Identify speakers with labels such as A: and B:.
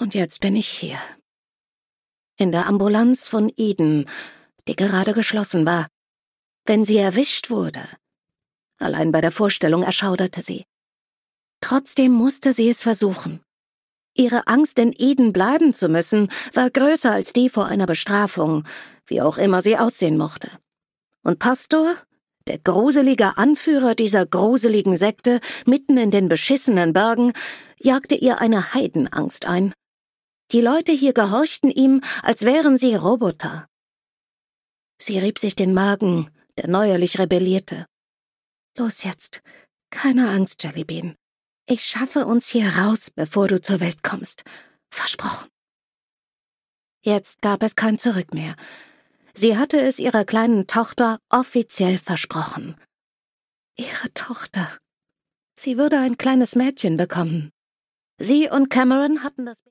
A: Und jetzt bin ich hier. In der Ambulanz von Eden, die gerade geschlossen war. Wenn sie erwischt wurde. Allein bei der Vorstellung erschauderte sie. Trotzdem musste sie es versuchen. Ihre Angst, in Eden bleiben zu müssen, war größer als die vor einer Bestrafung, wie auch immer sie aussehen mochte. Und Pastor, der gruselige Anführer dieser gruseligen Sekte mitten in den beschissenen Bergen, jagte ihr eine Heidenangst ein. Die Leute hier gehorchten ihm, als wären sie Roboter. Sie rieb sich den Magen, der neuerlich rebellierte. »Los jetzt, keine Angst, Jellybean. Ich schaffe uns hier raus, bevor du zur Welt kommst. Versprochen.« Jetzt gab es kein Zurück mehr. Sie hatte es ihrer kleinen Tochter offiziell versprochen. Ihre Tochter. Sie würde ein kleines Mädchen bekommen. Sie und Cameron hatten das